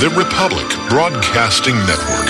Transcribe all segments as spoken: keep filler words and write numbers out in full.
The Republic Broadcasting Network.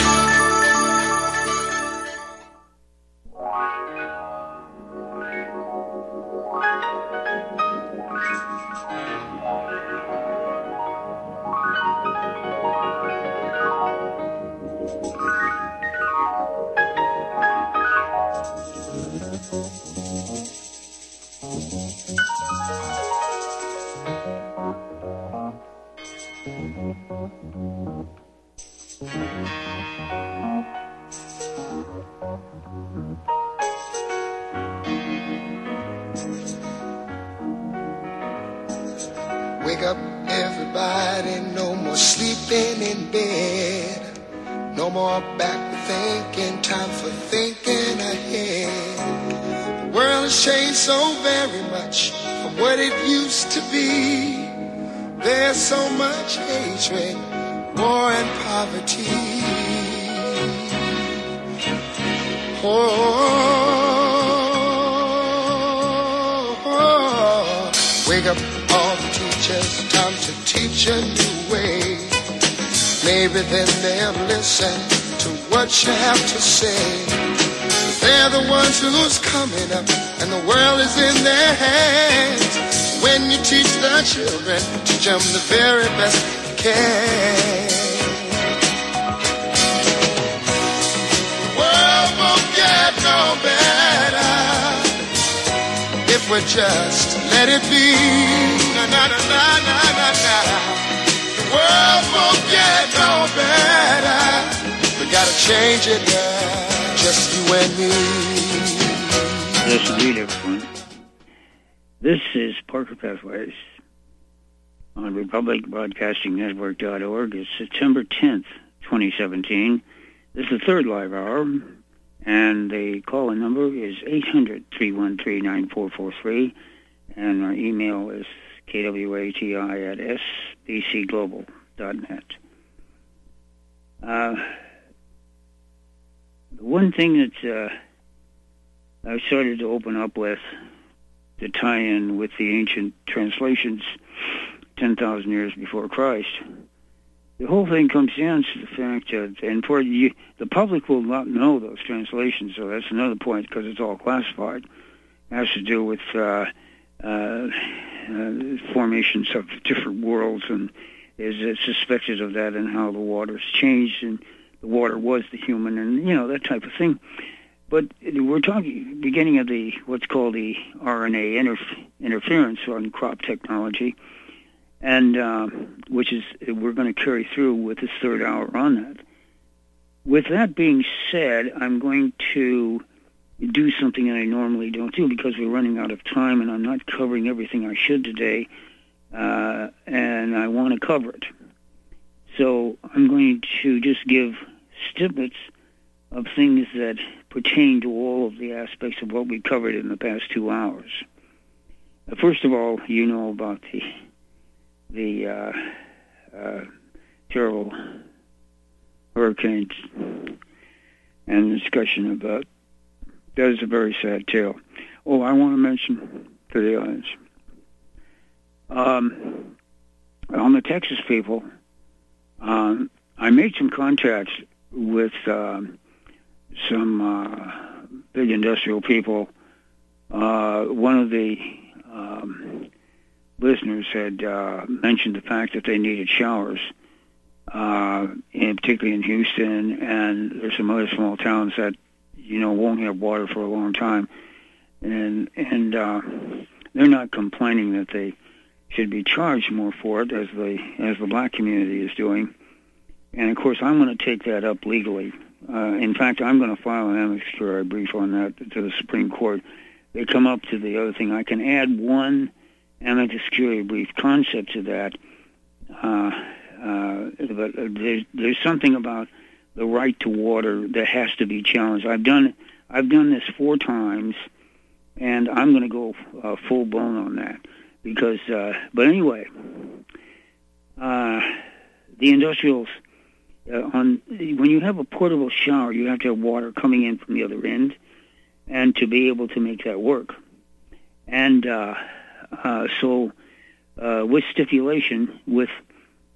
Wake up, everybody, no more sleeping in bed. No more back thinking, time for thinking ahead. The world has changed so very much from what it used to be. There's so much hatred, war and poverty. Oh, oh, oh. Wake up all the teachers, time to teach a new way. Maybe then they'll listen to what you have to say. They're the ones who's coming up, and the world is in their hands. When you teach the children, teach them the very best you can. The world won't get no better if we just let it be. Na na na na na na na. The world won't get no better. We gotta change it now, just you and me. Yes, indeed, everyone. This is Parker Pathways on Republic Broadcasting Network dot org. It's September tenth, twenty seventeen. This is the third live hour, and the call-in number is eight hundred, three one three, nine four four three, and our email is k w a t i at s b c global dot net. Uh, the one thing that uh, I've started to open up with to tie in with the ancient translations ten thousand years before Christ, the whole thing comes down to the fact that, and for you, the public will not know those translations, so that's another point because it's all classified. It has to do with uh, uh, uh, formations of different worlds, and is uh, suspected of that, and how the water's changed, and the water was the human, and you know, that type of thing. But we're talking beginning of the what's called the R N A interf- interference on crop technology, and uh, which is we're going to carry through with this third hour on that. With that being said, I'm going to do something that I normally don't do because we're running out of time, and I'm not covering everything I should today, uh, and I want to cover it. So I'm going to just give snippets of things that pertain to all of the aspects of what we covered in the past two hours. Uh, first of all, you know about the the uh, uh, terrible hurricanes and the discussion about that is a very sad tale. Oh, I want to mention to the audience, um, on the Texas people, um, I made some contacts with um, some uh, big industrial people. Uh, one of the um, listeners had uh, mentioned the fact that they needed showers, uh, in, particularly in Houston, and there's some other small towns that, you know, won't have water for a long time. And and uh, they're not complaining that they should be charged more for it, as the as the black community is doing. And of course, I'm going to take that up legally. Uh, in fact, I'm going to file an amicus curiae brief on that to the Supreme Court. They come up to the other thing. I can add one amicus curiae brief concept to that. Uh, uh, but there's, there's something about the right to water that has to be challenged. I've done I've done this four times, and I'm going to go uh, full blown on that because. Uh, but anyway, uh, the industrials. Uh, on when you have a portable shower, you have to have water coming in from the other end, and to be able to make that work. And uh, uh, so, uh, with stipulation, with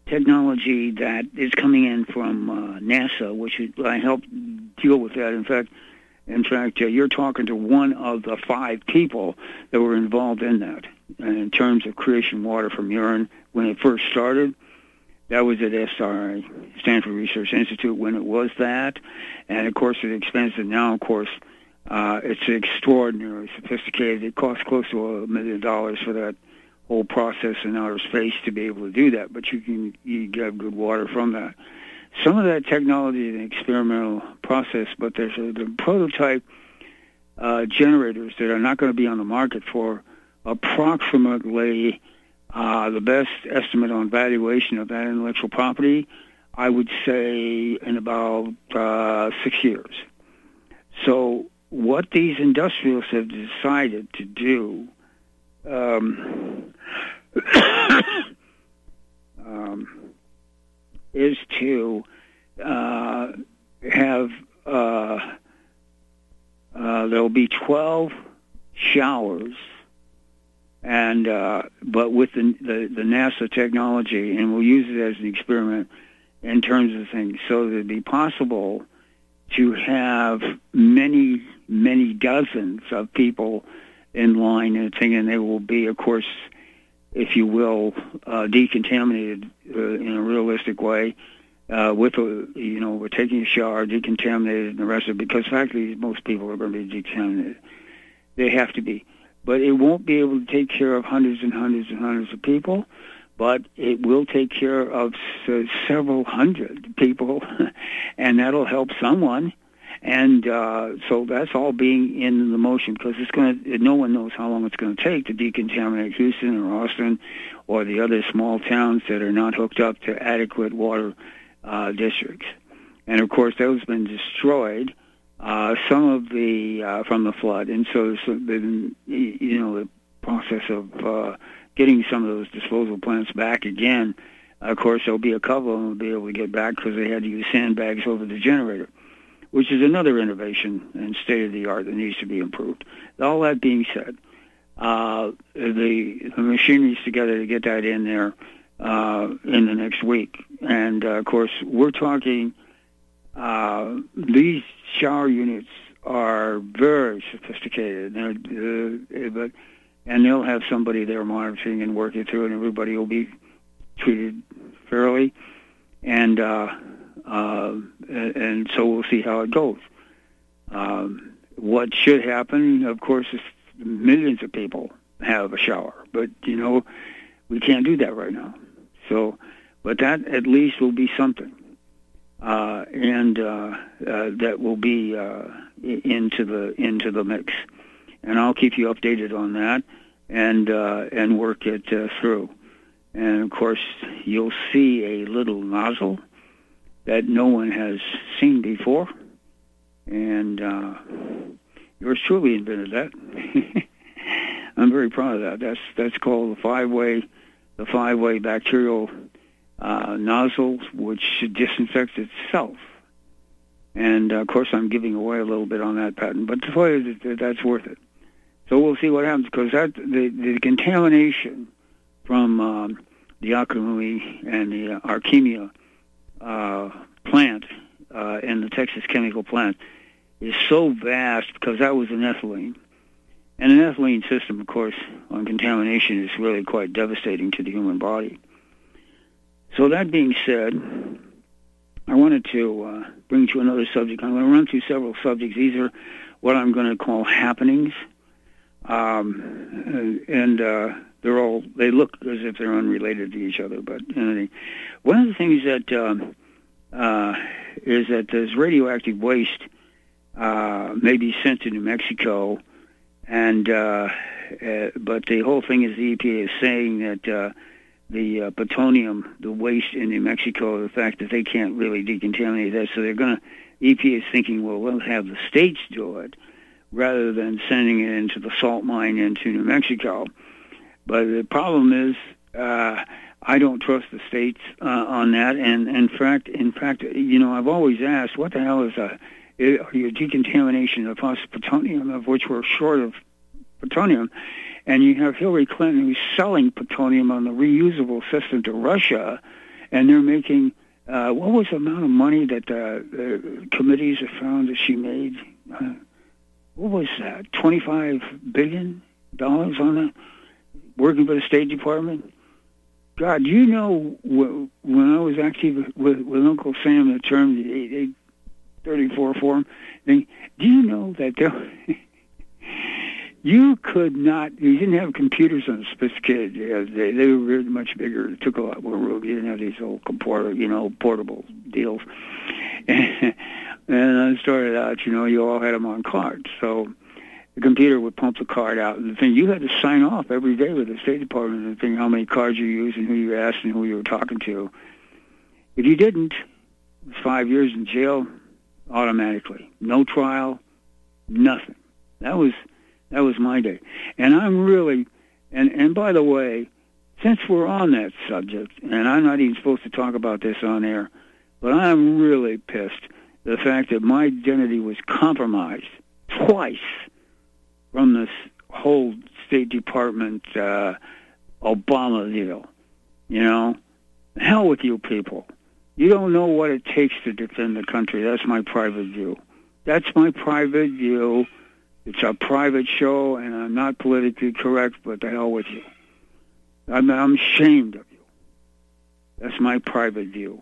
technology that is coming in from uh, NASA, which is, I helped deal with that. In fact, in fact, uh, you're talking to one of the five people that were involved in that. And in terms of creation water from urine, when it first started, that was at S R I, Stanford Research Institute, when it was that. And, of course, it expensive now, of course. Uh, it's extraordinarily sophisticated. It costs close to a million dollars for that whole process in outer space to be able to do that, but you can you get good water from that. Some of that technology is an experimental process, but there's a, the prototype uh, generators that are not going to be on the market for approximately uh, the best estimate on valuation of that intellectual property, I would say in about uh, six years. So what these industrialists have decided to do um, um, is to uh, have, uh, uh, there'll be twelve showers, and uh, but with the, the, the NASA technology, and we'll use it as an experiment in terms of things, so that it'd be possible to have many, many dozens of people in line and thing, and they will be, of course, if you will, uh, decontaminated uh, in a realistic way, uh, with a, you know, we're taking a shower, decontaminated, and the rest of it, because frankly, most people are going to be decontaminated. They have to be. But it won't be able to take care of hundreds and hundreds and hundreds of people, but it will take care of s- several hundred people, and that'll help someone. And uh, so that's all being in the motion, because it's going to. No one knows how long it's going to take to decontaminate Houston or Austin or the other small towns that are not hooked up to adequate water uh, districts. And of course, those have been destroyed. Uh, some of the uh, from the flood, and so there's been, you know, the process of uh, getting some of those disposal plants back again. Of course, there'll be a couple of them will be able to get back because they had to use sandbags over the generator, which is another innovation and state-of-the-art that needs to be improved. All that being said, uh, the, the machinery's together to get that in there uh, in the next week. And, uh, of course, we're talking, uh, these shower units are very sophisticated, They're, uh, but, and they'll have somebody there monitoring and working through it, and everybody will be treated fairly. And... Uh, Uh, and so we'll see how it goes. Um, what should happen, of course, is millions of people have a shower, but, you know, we can't do that right now. So, but that at least will be something, uh, and uh, uh, that will be uh, into the into the mix. And I'll keep you updated on that, and uh, and work it uh, through. And of course, you'll see a little nozzle that no one has seen before, and uh, yours truly invented that. I'm very proud of that. That's that's called the five-way, the five-way bacterial uh, nozzle, which disinfects itself. And uh, of course, I'm giving away a little bit on that patent, but that's worth it. So we'll see what happens, because that the, the contamination from um, the Akimui and the uh, Archemia Uh, plant uh, and the Texas chemical plant is so vast, because that was an ethylene. And an ethylene system, of course, on contamination is really quite devastating to the human body. So that being said, I wanted to uh, bring to another subject. I'm going to run through several subjects. These are what I'm going to call happenings. Um, and uh, they're all, they look as if they're unrelated to each other, but uh, one of the things that um, uh, is that there's radioactive waste uh, may be sent to New Mexico, and uh, uh, but the whole thing is the E P A is saying that uh, the uh, plutonium, the waste in New Mexico, the fact that they can't really decontaminate that, so they're going to, E P A is thinking, well, we'll have the states do it, rather than sending it into the salt mine into New Mexico. But the problem is, uh, I don't trust the states uh, on that. And, and in fact, in fact, you know, I've always asked, what the hell is a, are you decontamination of plutonium, of which we're short of plutonium? And you have Hillary Clinton, who's selling plutonium on the reusable system to Russia, and they're making, uh, what was the amount of money that the, the committees have found that she made? Uh, what was that, twenty-five billion dollars on that, working for the State Department? God, you know, when I was active with, with Uncle Sam, the term eight thirty-four Forum, do you know that there, you could not, you didn't have computers on sophisticated, they, they were very much bigger, it took a lot more room, you didn't have these old computer, you know, portable deals. And, and I started out, you know, you all had them on cards, so the computer would pump the card out, and the thing, you had to sign off every day with the State Department and think how many cards you used and who you asked and who you were talking to. If you didn't, it was five years in jail automatically. No trial, nothing. That was that was my day. And I'm really, and, and by the way, since we're on that subject, and I'm not even supposed to talk about this on air, but I'm really pissed the fact that my identity was compromised twice from this whole State Department uh, Obama deal. You know, hell with you people. You don't know what it takes to defend the country. That's my private view. That's my private view. It's a private show, and I'm not politically correct, but the hell with you. I'm, I'm ashamed of you. That's my private view.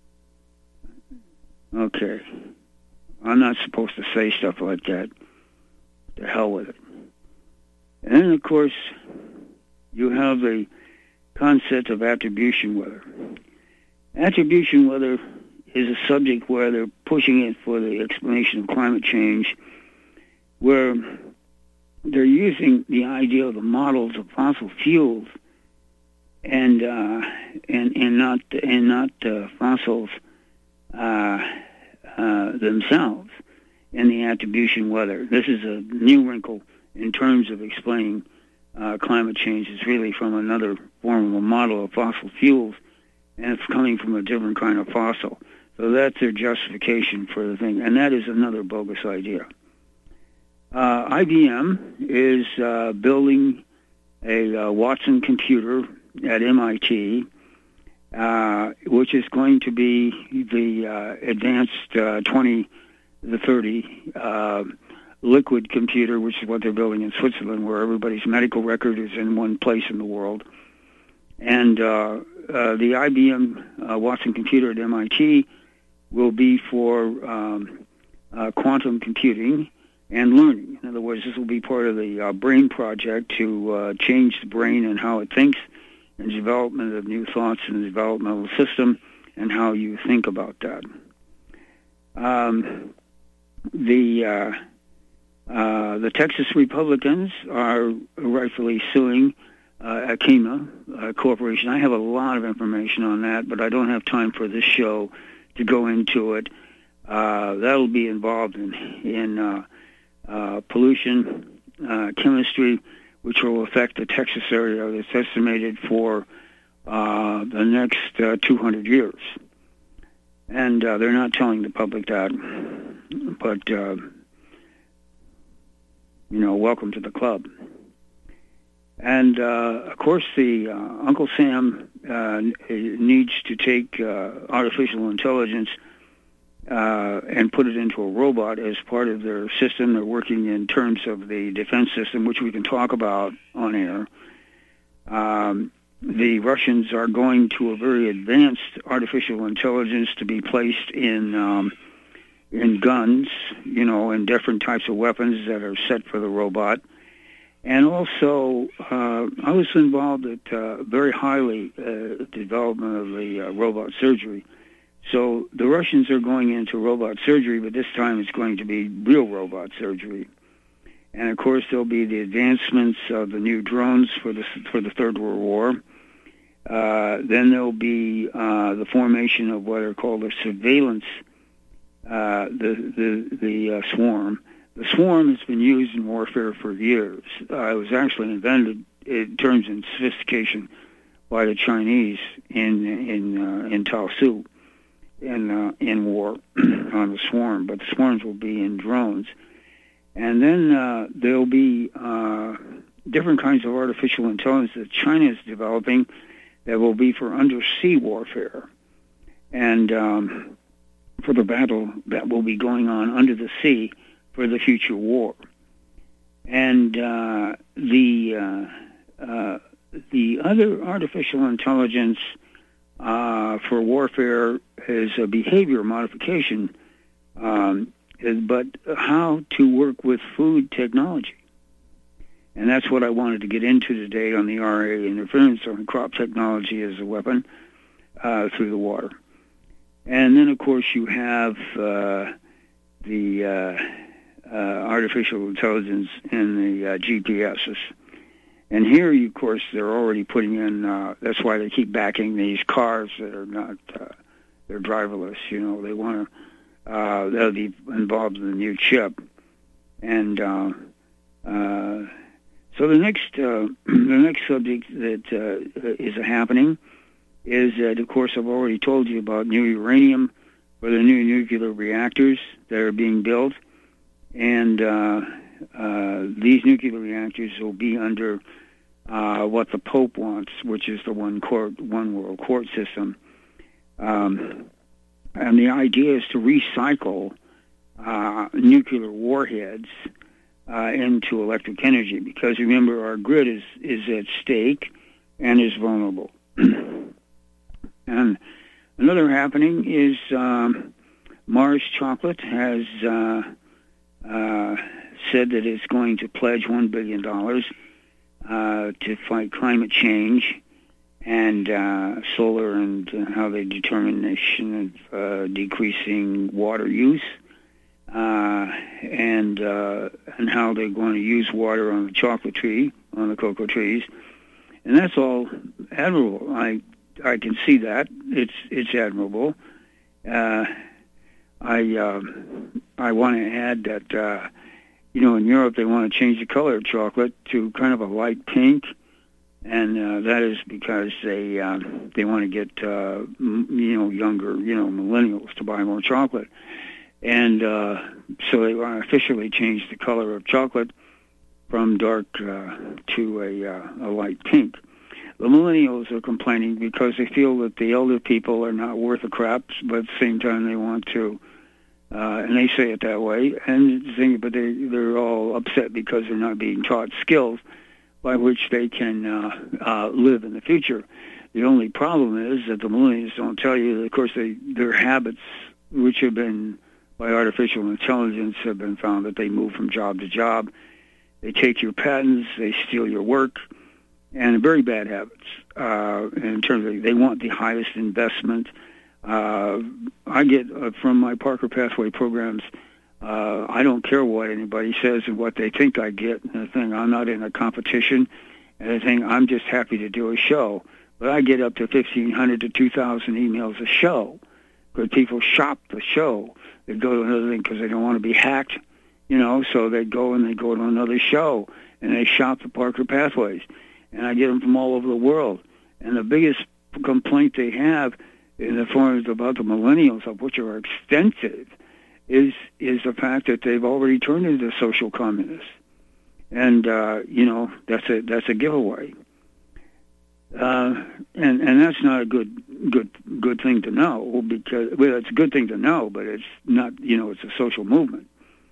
Okay. I'm not supposed to say stuff like that. The hell with it. And then, of course, you have the concept of attribution weather. Attribution weather is a subject where they're pushing it for the explanation of climate change, where they're using the idea of the models of fossil fuels and uh, and and not and not uh, fossils uh, uh, themselves in the attribution weather. This is a new wrinkle in terms of explaining uh, climate change. It's really from another form of a model of fossil fuels, and it's coming from a different kind of fossil. So that's their justification for the thing, and that is another bogus idea. Uh, I B M is uh, building a uh, Watson computer at M I T, uh, which is going to be the uh, advanced uh, twenty to thirty uh, liquid computer, which is what they're building in Switzerland, where everybody's medical record is in one place in the world. And uh, uh, the I B M uh, Watson computer at M I T will be for um, uh, quantum computing and learning. In other words, this will be part of the uh, BRAIN project to uh, change the brain and how it thinks, and development of new thoughts in the developmental system, and how you think about that. Um, the uh, uh, the Texas Republicans are rightfully suing uh, Arkema uh, Corporation. I have a lot of information on that, but I don't have time for this show to go into it. Uh, that'll be involved in in uh, uh, pollution, uh, chemistry, which will affect the Texas area that's estimated for uh, the next uh, two hundred years. And uh, they're not telling the public that, but, uh, you know, welcome to the club. And, uh, of course, the uh, Uncle Sam uh, needs to take uh, artificial intelligence uh, and put it into a robot as part of their system. They're working in terms of the defense system, which we can talk about on air. Um, the Russians are going to a very advanced artificial intelligence to be placed in um, in guns, you know, in different types of weapons that are set for the robot. And also, uh, I was involved at uh, very highly uh, development of the uh, robot surgery. So the Russians are going into robot surgery, but this time it's going to be real robot surgery. And of course, there'll be the advancements of the new drones for the for the Third World War. Uh, then there'll be uh, the formation of what are called a surveillance, uh, the the the uh, swarm. The swarm has been used in warfare for years. Uh, it was actually invented in terms of sophistication by the Chinese in in uh, in Taosu in uh, in war on the swarm. But the swarms will be in drones. And then uh, there'll be uh, different kinds of artificial intelligence that China is developing that will be for undersea warfare. and um, for the battle that will be going on under the sea for the future war. And uh, the uh, uh, the other artificial intelligence uh, for warfare is a behavior modification, um, but how to work with food technology. And that's what I wanted to get into today on the R A interference on crop technology as a weapon uh, through the water. And then, of course, you have uh, the uh, uh, artificial intelligence in the uh, G P Ses. And here, of course, they're already putting in, uh, that's why they keep backing these cars that are not, uh, they're driverless. You know, they want to, uh, they'll be involved in the new chip. And uh, uh, so the next, uh, the next subject that uh, is happening is that, of course, I've already told you about new uranium for the new nuclear reactors that are being built. And uh, uh, these nuclear reactors will be under uh, what the Pope wants, which is the one court, one world court system. Um, and the idea is to recycle uh, nuclear warheads uh, into electric energy, because remember, our grid is, is at stake and is vulnerable. And another happening is um, Mars Chocolate has uh, uh, said that it's going to pledge one billion dollars uh, to fight climate change and uh, solar and uh, how they determination of uh, decreasing water use uh, and uh, and how they're going to use water on the chocolate tree, on the cocoa trees. And that's all admirable. I I can see that. It's it's admirable. Uh, I uh, I want to add that uh, you know, in Europe they want to change the color of chocolate to kind of a light pink, and uh, that is because they uh, they want to get uh, m- you know younger you know millennials to buy more chocolate, and uh, so they want to officially change the color of chocolate from dark uh, to a, uh, a light pink. The millennials are complaining because they feel that the elder people are not worth a crap, but at the same time they want to, uh, and they say it that way, and the thing, but they, they're all upset because they're not being taught skills by which they can uh, uh, live in the future. The only problem is that the millennials don't tell you that, of course, they, their habits, which have been, by artificial intelligence, have been found that they move from job to job. They take your patents, they steal your work, and very bad habits uh, in terms of they want the highest investment. Uh, I get uh, from my Parker Pathway programs, uh, I don't care what anybody says and what they think I get. And the thing, I'm not in a competition. And the thing, I'm just happy to do a show. But I get up to fifteen hundred to two thousand emails a show because people shop the show. They go to another thing because they don't want to be hacked, you know, so they go and they go to another show and they shop the Parker Pathways. And I get them from all over the world. And the biggest complaint they have in the forms about the millennials, of which are extensive, is is the fact that they've already turned into social communists. And, uh, you know, that's a that's a giveaway. Uh, and and that's not a good good good thing to know, because, well, it's a good thing to know, but it's not, you know, it's a social movement.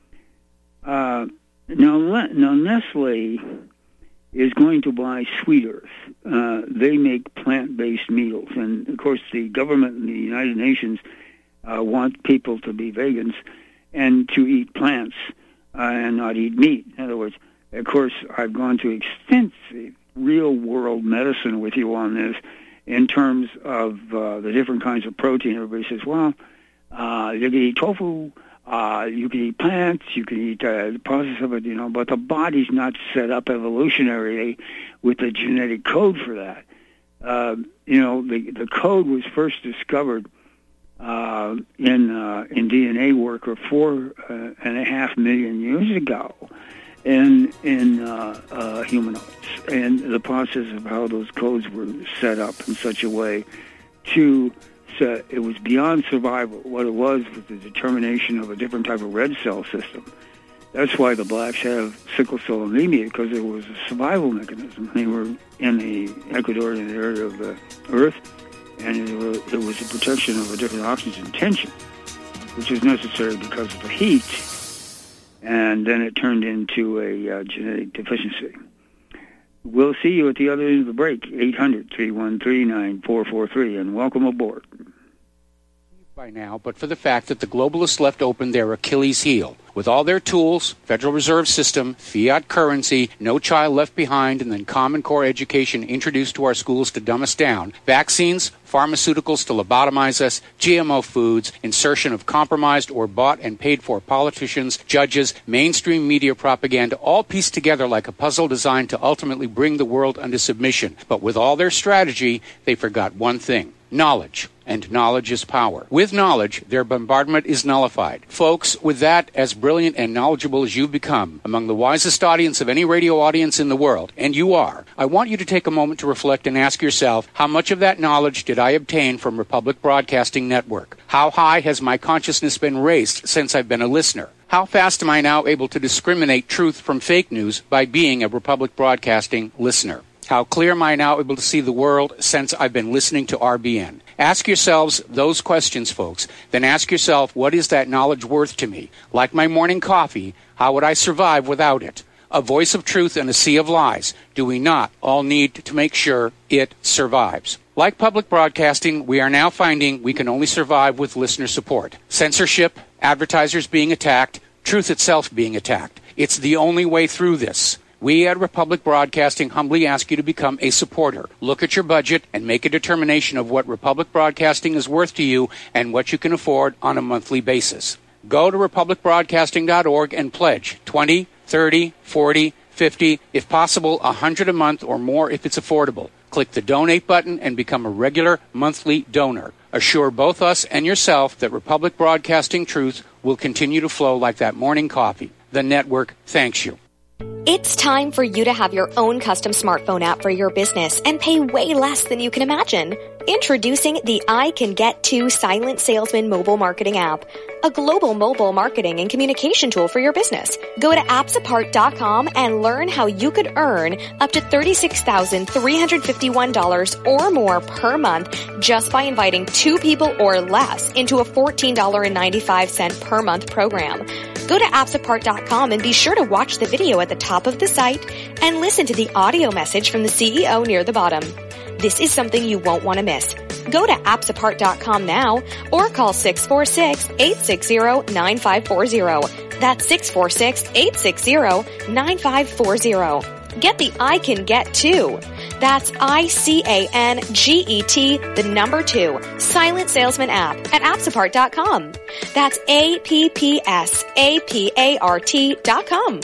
Uh, now, now, Nestle is going to buy Sweet Earth. Uh, they make plant-based meals. And, of course, the government and the United Nations uh, want people to be vegans and to eat plants uh, and not eat meat. In other words, of course, I've gone to extensive real-world medicine with you on this in terms of uh, the different kinds of protein. Everybody says, well, uh, you can eat tofu, Uh, you can eat plants, you can eat uh, the process of it, you know, but the body's not set up evolutionarily with the genetic code for that. Uh, you know, the the code was first discovered uh, in uh, in D N A work of four uh, and a half million years ago in in uh, uh, humanoids, and the process of how those codes were set up in such a way to. So it was beyond survival. What it was was the determination of a different type of red cell system. That's why the blacks have sickle cell anemia, because it was a survival mechanism. They were in the Ecuadorian area of the Earth, and it was, it was the protection of a different oxygen tension, which was necessary because of the heat, and then it turned into a uh, genetic deficiency. We'll see you at the other end of the break, eight hundred, three one three, nine four four three, and welcome aboard. By now, but for the fact that the globalists left open their Achilles heel. With all their tools, Federal Reserve System, fiat currency, no child left behind, and then Common Core education introduced to our schools to dumb us down, vaccines, pharmaceuticals to lobotomize us, G M O foods, insertion of compromised or bought and paid for politicians, judges, mainstream media propaganda, all pieced together like a puzzle designed to ultimately bring the world under submission. But with all their strategy, they forgot one thing. Knowledge. And knowledge is power. With knowledge, their bombardment is nullified. Folks, with that, as brilliant and knowledgeable as you've become, among the wisest audience of any radio audience in the world, and you are, I want you to take a moment to reflect and ask yourself, how much of that knowledge did I obtain from Republic Broadcasting Network? How high has my consciousness been raised since I've been a listener? How fast am I now able to discriminate truth from fake news by being a Republic Broadcasting listener? How clear am I now able to see the world since I've been listening to R B N? Ask yourselves those questions, folks. Then ask yourself, what is that knowledge worth to me? Like my morning coffee, how would I survive without it? A voice of truth in a sea of lies. Do we not all need to make sure it survives? Like public broadcasting, we are now finding we can only survive with listener support. Censorship, advertisers being attacked, truth itself being attacked. It's the only way through this. We at Republic Broadcasting humbly ask you to become a supporter. Look at your budget and make a determination of what Republic Broadcasting is worth to you and what you can afford on a monthly basis. Go to republic broadcasting dot org and pledge twenty, thirty, forty, fifty, if possible one hundred a month or more if it's affordable. Click the donate button and become a regular monthly donor. Assure both us and yourself that Republic Broadcasting truth will continue to flow like that morning coffee. The network thanks you. It's time for you to have your own custom smartphone app for your business and pay way less than you can imagine. Introducing the I Can Get To Silent Salesman mobile marketing app, a global mobile marketing and communication tool for your business. Go to apps apart dot com and learn how you could earn up to thirty-six thousand three hundred fifty-one dollars or more per month just by inviting two people or less into a fourteen dollars and ninety-five cents per month program. Go to apps apart dot com and be sure to watch the video at the top of the site and listen to the audio message from the C E O near the bottom. This is something you won't want to miss. Go to apps apart dot com now or call six four six, eight six zero, nine five four zero. That's six four six, eight six zero, nine five four zero. Get the I Can Get To. That's I C A N G E T, the number two, Silent Salesman app at apps apart dot com. That's A P P S A P A R T dot com.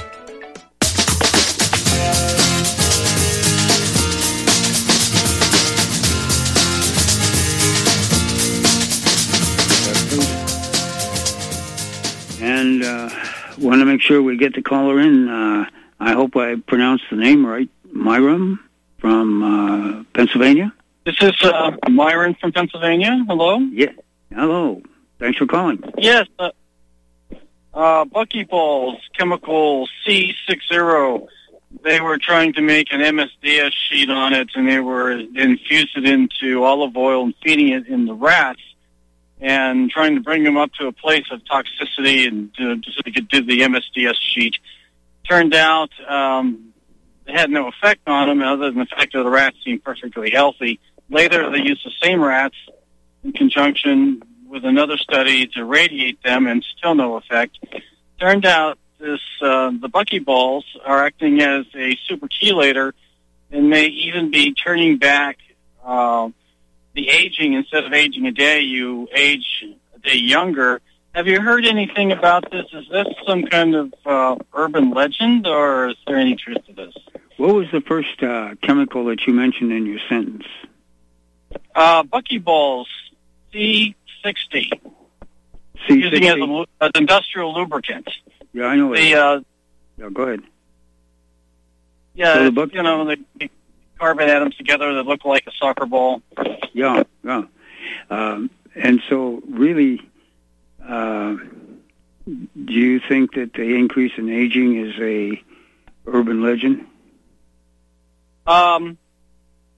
And uh, want to make sure we get the caller in. Uh, I hope I pronounced the name right. Myron from uh, Pennsylvania. This is uh, Myron from Pennsylvania. Hello? Yeah. Hello. Thanks for calling. Yes. Uh, uh, Buckyballs Chemical C sixty. They were trying to make an M S D S sheet on it, and they were infused it into olive oil and feeding it in the rats, and trying to bring them up to a place of toxicity and uh, so they could do the M S D S sheet. Turned out um, it had no effect on them other than the fact that the rats seemed perfectly healthy. Later, they used the same rats in conjunction with another study to radiate them, and still no effect. Turned out this uh, the buckyballs are acting as a super chelator and may even be turning back uh, the aging. Instead of aging a day, you age a day younger. Have you heard anything about this? Is this some kind of uh, urban legend, or is there any truth to this? What was the first uh, chemical that you mentioned in your sentence? Uh, buckyballs C sixty. C sixty? Using it as, a, as industrial lubricant. Yeah, I know. The, uh, yeah, go ahead. Yeah, so it's, buck- you know, the carbon atoms together that look like a soccer ball. Yeah, yeah. Um, and so, really, uh, do you think that the increase in aging is a urban legend? Um,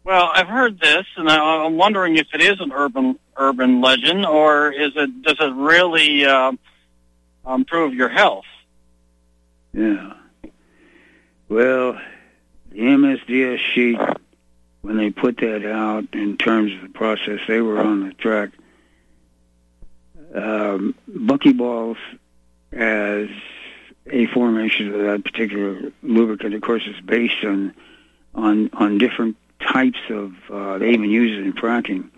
Well, I've heard this, and I, I'm wondering if it is an urban urban legend, or is it? Does it really uh, improve your health? Yeah. Well, the M S D S sheet, when they put that out in terms of the process, they were on the track. Um, buckyballs as a formation of that particular lubricant, of course, is based on on on different types of, uh, they even use it in fracking.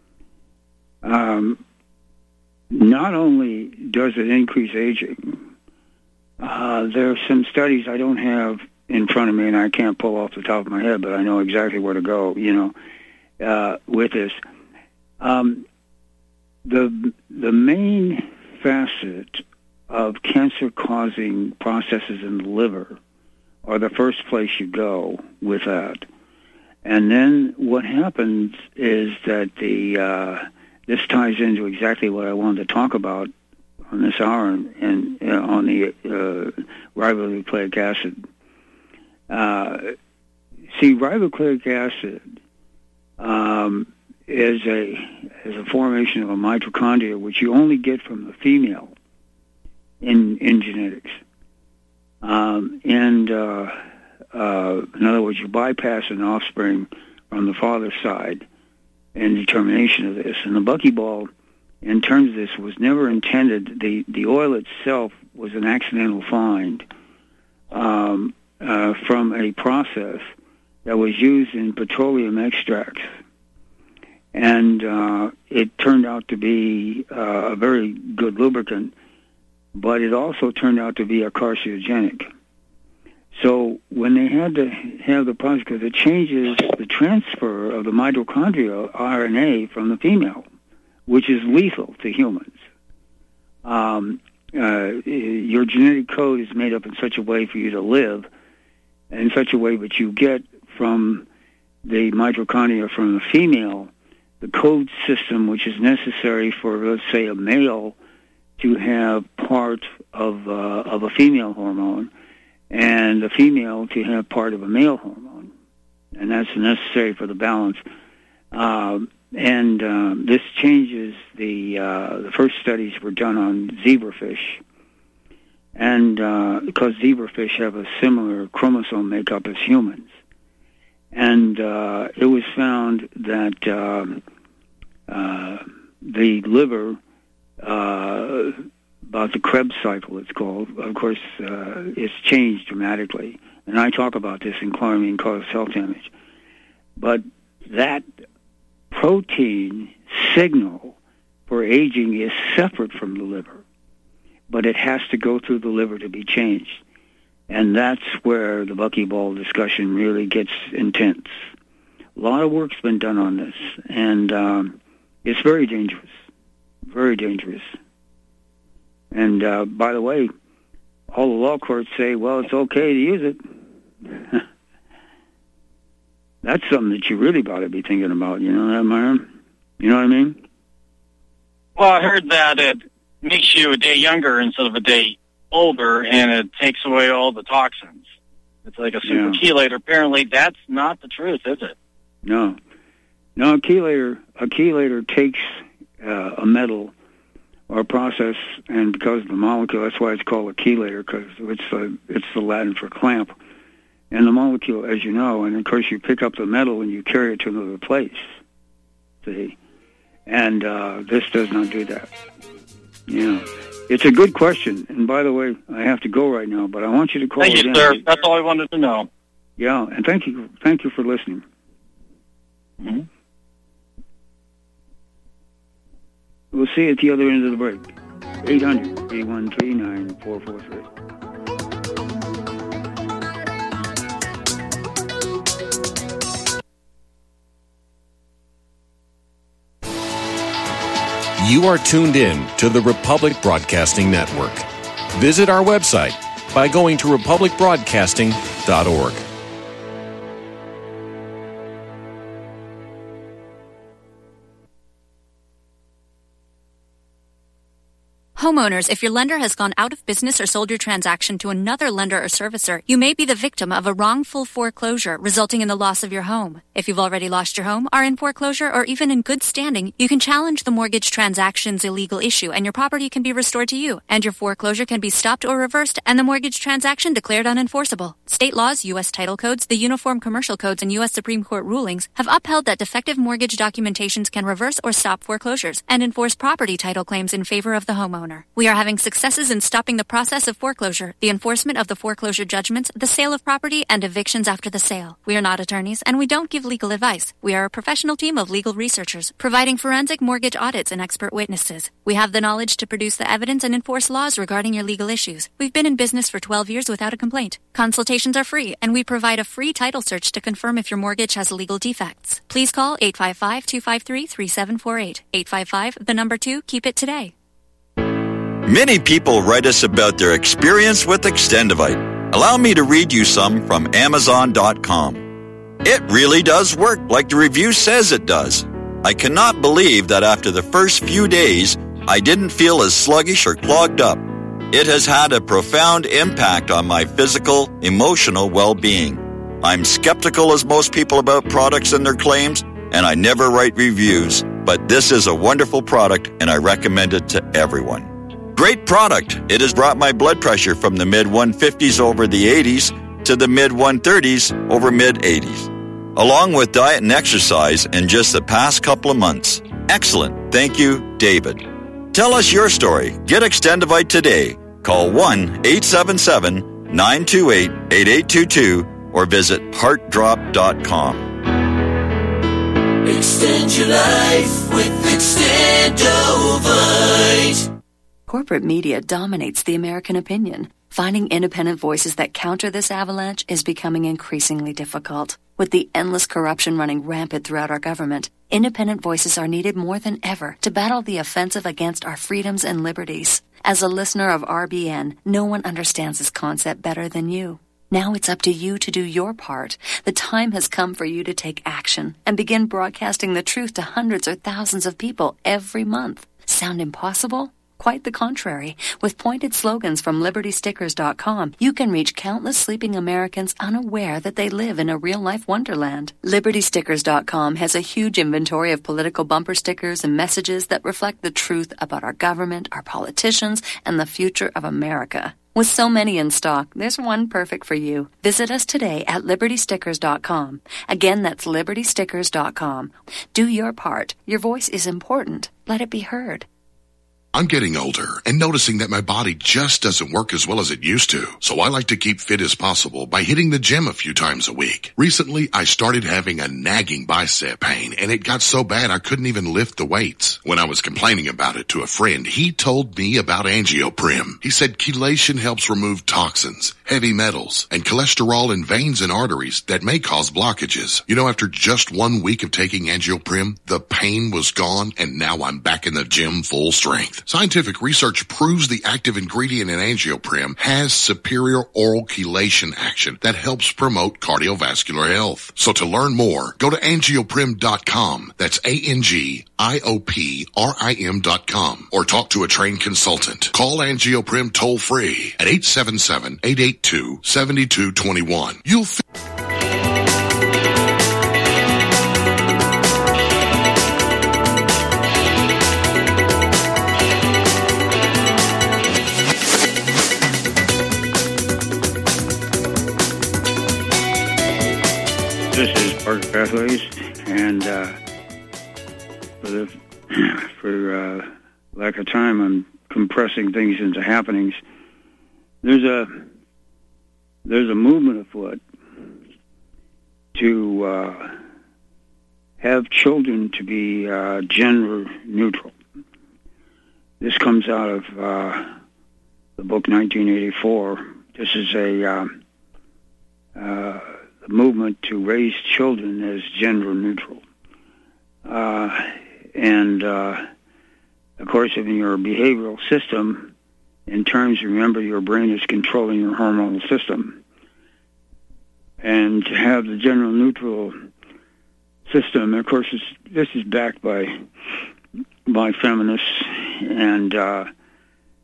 Um, not only does it increase aging, uh, there are some studies I don't have in front of me, and I can't pull off the top of my head, but I know exactly where to go, you know, uh, with this. Um, the the main facet of cancer-causing processes in the liver are the first place you go with that. And then what happens is that the uh, this ties into exactly what I wanted to talk about on this hour and, and uh, on the uh, ribonucleic acid. Uh, see, ribonucleic acid um, is a is a formation of a mitochondria which you only get from the female in in genetics, um, and uh, uh, in other words, you bypass an offspring from the father's side in determination of this. And the buckyball, in terms of this, was never intended. The the oil itself was an accidental find um, uh, from a process that was used in petroleum extracts. And uh, it turned out to be uh, a very good lubricant, but it also turned out to be a carcinogenic. So when they had to have the process, because it changes the transfer of the mitochondrial R N A from the female, which is lethal to humans. Um, uh, your genetic code is made up in such a way for you to live, in such a way that you get from the mitochondria from the female the code system which is necessary for, let's say, a male to have part of uh, of a female hormone, and the female to have part of a male hormone, and that's necessary for the balance. Uh, and uh, this changes the uh, the first studies were done on zebrafish, and uh, because zebrafish have a similar chromosome makeup as humans, and uh, it was found that um, uh, the liver, uh, about the Krebs cycle, it's called, of course, uh, it's changed dramatically. And I talk about this in Chloramine Causes Health Damage. But that protein signal for aging is separate from the liver, but it has to go through the liver to be changed. And that's where the buckyball discussion really gets intense. A lot of work's been done on this, and um, it's very dangerous, very dangerous. And uh, by the way, all the law courts say, well, it's okay to use it. That's something that you really ought to be thinking about, you know that, Myron? You know what I mean? Well, I heard that it makes you a day younger instead of a day older, and it takes away all the toxins. It's like a super yeah. chelator. Apparently, that's not the truth, is it? No. No, a chelator, a chelator takes uh, a metal or a process, and because of the molecule, that's why it's called a chelator, because it's the, it's the Latin for clamp. And the molecule, as you know, and of course you pick up the metal and you carry it to another place. See? And uh, this does not do that. You know, it's a good question. And by the way, I have to go right now, but I want you to call Thank again. you, sir. That's all I wanted to know. Yeah, and thank you, thank you for listening. Mm-hmm. We'll see you at the other end of the break. eight hundred, eight one three, nine four four three. You are tuned in to the Republic Broadcasting Network. Visit our website by going to republic broadcasting dot org. Homeowners, if your lender has gone out of business or sold your transaction to another lender or servicer, you may be the victim of a wrongful foreclosure resulting in the loss of your home. If you've already lost your home, are in foreclosure, or even in good standing, you can challenge the mortgage transaction's illegal issue and your property can be restored to you, and your foreclosure can be stopped or reversed and the mortgage transaction declared unenforceable. State laws, U S title codes, the Uniform Commercial Codes, and U S Supreme Court rulings have upheld that defective mortgage documentations can reverse or stop foreclosures and enforce property title claims in favor of the homeowner. We are having successes in stopping the process of foreclosure, the enforcement of the foreclosure judgments, the sale of property, and evictions after the sale. We are not attorneys, and we don't give legal advice. We are a professional team of legal researchers, providing forensic mortgage audits and expert witnesses. We have the knowledge to produce the evidence and enforce laws regarding your legal issues. We've been in business for twelve years without a complaint. Consultations are free, and we provide a free title search to confirm if your mortgage has legal defects. Please call eight five five, two five three, three seven four eight. eight five five, the number two, keep it today. Many people write us about their experience with Extendivite. Allow me to read you some from Amazon dot com. It really does work like the review says it does. I cannot believe that after the first few days, I didn't feel as sluggish or clogged up. It has had a profound impact on my physical, emotional well-being. I'm skeptical as most people about products and their claims, and I never write reviews, but this is a wonderful product and I recommend it to everyone. Great product. It has brought my blood pressure from the mid one fifties over the eighties to the mid one thirties over mid eighties. Along with diet and exercise in just the past couple of months. Excellent. Thank you, David. Tell us your story. Get Extendivite today. Call one eight seven seven, nine two eight, eight eight two two or visit heart drop dot com. Extend your life with Extendivite. Corporate media dominates the American opinion. Finding independent voices that counter this avalanche is becoming increasingly difficult. With the endless corruption running rampant throughout our government, independent voices are needed more than ever to battle the offensive against our freedoms and liberties. As a listener of R B N, no one understands this concept better than you. Now it's up to you to do your part. The time has come for you to take action and begin broadcasting the truth to hundreds or thousands of people every month. Sound impossible? Quite the contrary. With pointed slogans from Liberty Stickers dot com, you can reach countless sleeping Americans unaware that they live in a real-life wonderland. Liberty Stickers dot com has a huge inventory of political bumper stickers and messages that reflect the truth about our government, our politicians, and the future of America. With so many in stock, there's one perfect for you. Visit us today at Liberty Stickers dot com. Again, that's Liberty Stickers dot com. Do your part. Your voice is important. Let it be heard. I'm getting older and noticing that my body just doesn't work as well as it used to. So I like to keep fit as possible by hitting the gym a few times a week. Recently, I started having a nagging bicep pain and it got so bad I couldn't even lift the weights. When I was complaining about it to a friend, he told me about Angioprim. He said chelation helps remove toxins, heavy metals, and cholesterol in veins and arteries that may cause blockages. You know, after just one week of taking Angioprim, the pain was gone and now I'm back in the gym full strength. Scientific research proves the active ingredient in Angioprim has superior oral chelation action that helps promote cardiovascular health. So to learn more, go to angioprim dot com. That's A N G I O P R I M dot com. Or talk to a trained consultant. Call Angioprim toll free at eight seven seven, eight eight two, seven two two one. You'll fi- This is Parker Pathways, and uh, for, the, for uh, lack of time, I'm compressing things into happenings. There's a there's a movement afoot to uh, have children to be uh, gender neutral. This comes out of uh, the book nineteen eighty-four. This is a uh, uh, the movement to raise children as gender neutral. Uh, and, uh, of course, in your behavioral system, in terms, remember, your brain is controlling your hormonal system. And to have the gender neutral system, of course, it's, this is backed by by feminists, and uh,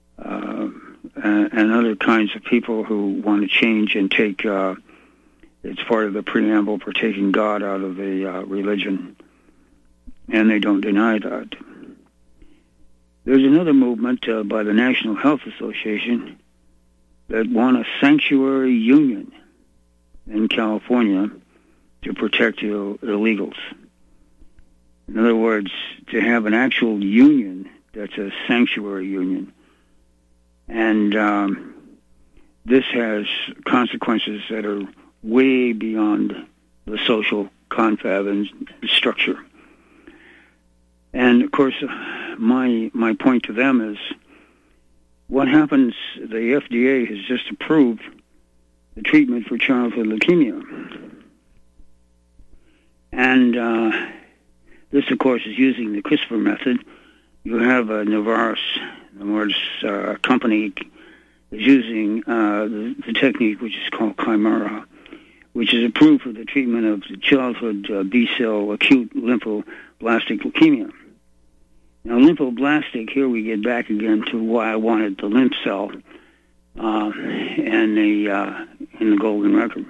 and, and other kinds of people who want to change and take, uh, it's part of the preamble for taking God out of the uh, religion, and they don't deny that. There's another movement uh, by the National Health Association that want a sanctuary union in California to protect Ill- illegals. In other words, to have an actual union that's a sanctuary union. And um, this has consequences that are way beyond the social confab and structure. And, of course, my my point to them is, what happens, the F D A has just approved the treatment for childhood leukemia. And uh, this, of course, is using the CRISPR method. You have a Novartis, Novartis uh, company is using uh, the, the technique which is called Chimera, which is approved for the treatment of the childhood uh, B-cell acute lymphoblastic leukemia. Now, lymphoblastic, here we get back again to why I wanted the lymph cell uh, and the uh, in the Golden Record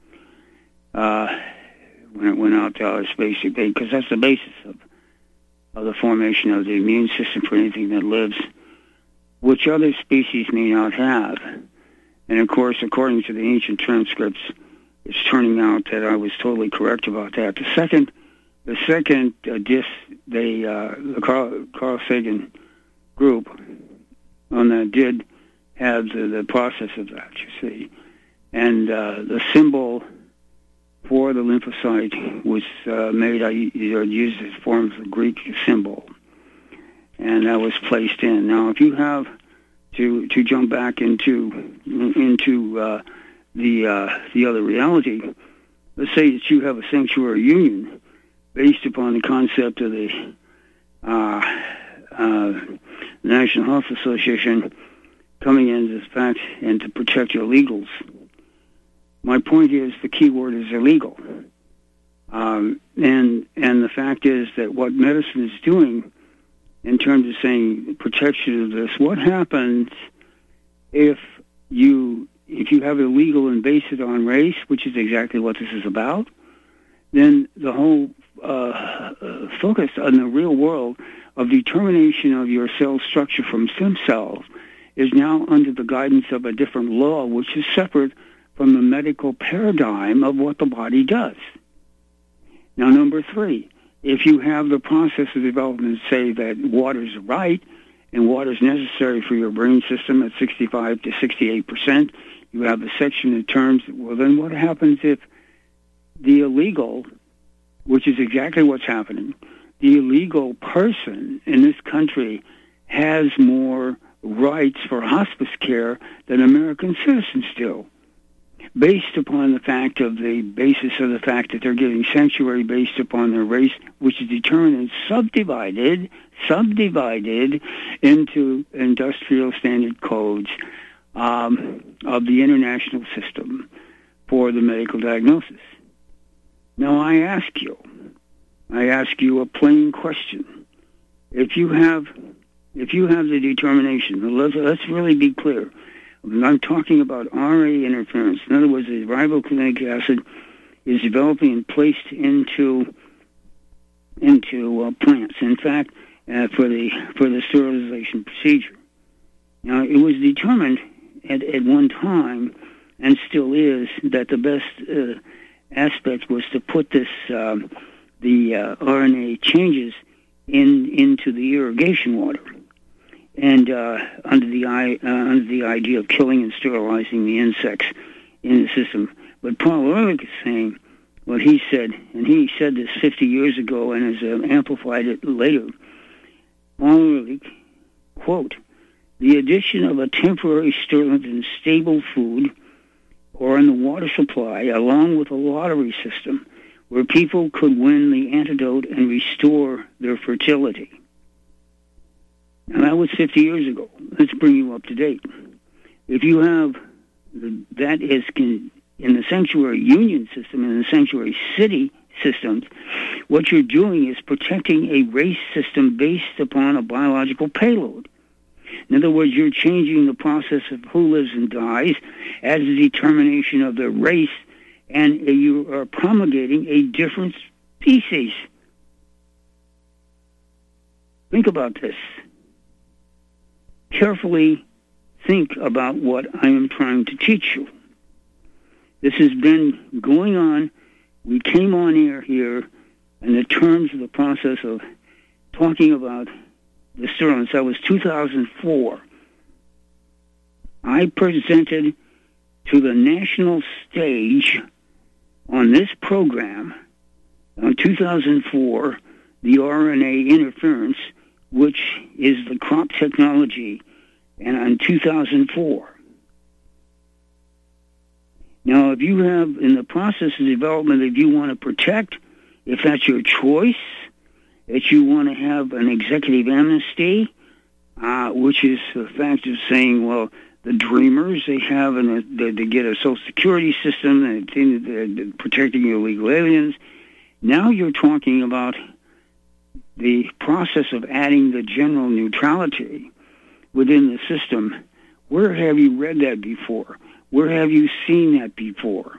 uh, when it went out to outer space, because that's the basis of, of the formation of the immune system for anything that lives, which other species may not have. And, of course, according to the ancient transcripts, it's turning out that I was totally correct about that. The second, the second uh, dis, they, uh, the Carl, Carl Sagan group on that did have the, the process of that, you see. And uh, the symbol for the lymphocyte was uh, made, I used the form of the Greek symbol, and that was placed in. Now, if you have to to jump back into into uh, the uh, the other reality, let's say that you have a sanctuary union based upon the concept of the uh, uh, National Health Association coming into the fact and to protect your illegals. My point is the key word is illegal. Um, and and the fact is that what medicine is doing in terms of saying protection of this, what happens if you if you have illegal and base it on race, which is exactly what this is about, then the whole uh, uh, focus on the real world of determination of your cell structure from stem cells is now under the guidance of a different law, which is separate from the medical paradigm of what the body does. Now, number three, if you have the process of development say that water's right and water's necessary for your brain system at sixty-five to sixty-eight percent, you have a section in terms, well, then what happens if the illegal, which is exactly what's happening, the illegal person in this country has more rights for hospice care than American citizens do, based upon the fact of the basis of the fact that they're getting sanctuary based upon their race, which is determined and subdivided, subdivided into industrial standard codes um, of the international system for the medical diagnosis. Now, I ask you, I ask you a plain question. If you have, if you have the determination, let's, let's really be clear. I'm talking about R A interference. In other words, the riboclinic acid is developing and placed into into uh, plants. In fact, uh, for the for the sterilization procedure. Now, it was determined at, at one time, and still is, that the best uh, aspect was to put this um, the uh, R N A changes in into the irrigation water. And uh, under the uh, under the idea of killing and sterilizing the insects in the system. But Paul Ehrlich is saying what he said, and he said this fifty years ago and has uh, amplified it later. Paul Ehrlich, quote, "The addition of a temporary sterilant in stable food or in the water supply, along with a lottery system where people could win the antidote and restore their fertility." Now, that was fifty years ago. Let's bring you up to date. If you have, that is in the sanctuary union system, in the sanctuary city systems, what you're doing is protecting a race system based upon a biological payload. In other words, you're changing the process of who lives and dies as a determination of the race, and you are promulgating a different species. Think about this. Carefully think about what I am trying to teach you. This has been going on. We came on air here in the terms of the process of talking about the Sterlings. That was two thousand four. I presented to the national stage on this program in two thousand four the R N A interference, which is the crop technology, and in two thousand four. Now, if you have, in the process of development, if you want to protect, if that's your choice, that you want to have an executive amnesty, uh, which is the fact of saying, well, the dreamers, they have, an, they, they get a social security system, and they're protecting illegal aliens. Now you're talking about the process of adding the general neutrality within the system. Where have you read that before? Where have you seen that before?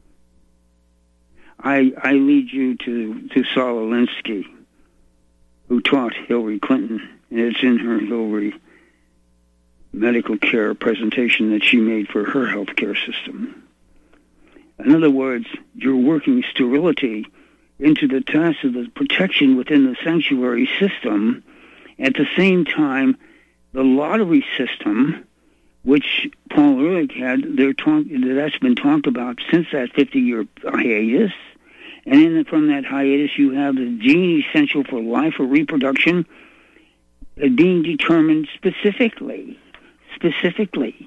I I lead you to, to Saul Alinsky, who taught Hillary Clinton, and it's in her Hillary medical care presentation that she made for her health care system. In other words, you're working sterility into the task of the protection within the sanctuary system. At the same time, the lottery system, which Paul Ehrlich had, they're talk, that's been talked about since that fifty-year hiatus. And in the, from that hiatus, you have the gene essential for life or reproduction uh, being determined specifically. Specifically.